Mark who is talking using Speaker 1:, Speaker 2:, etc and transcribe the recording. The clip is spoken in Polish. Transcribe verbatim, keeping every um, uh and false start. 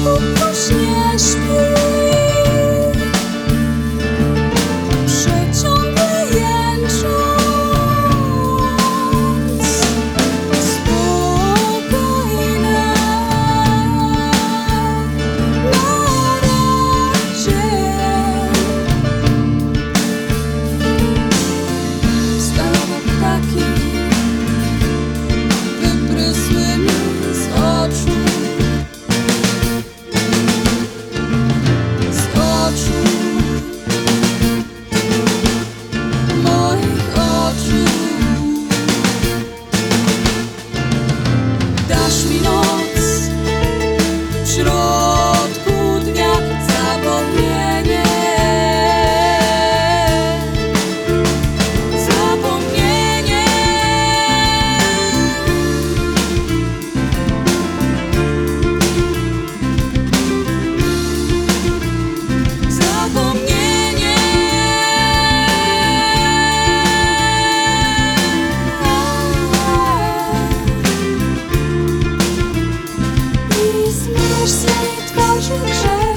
Speaker 1: Pupuś nie śpi, przeciągle jęcząc, spokojna na razie. Stalowe ptaki wyprysły mi z oczu, z oczu, moich oczu. Dasz mi noc w środku dnia, zapomnienie, zapomnienie. Zapomnienie. I zmierz swej twarzy grzech.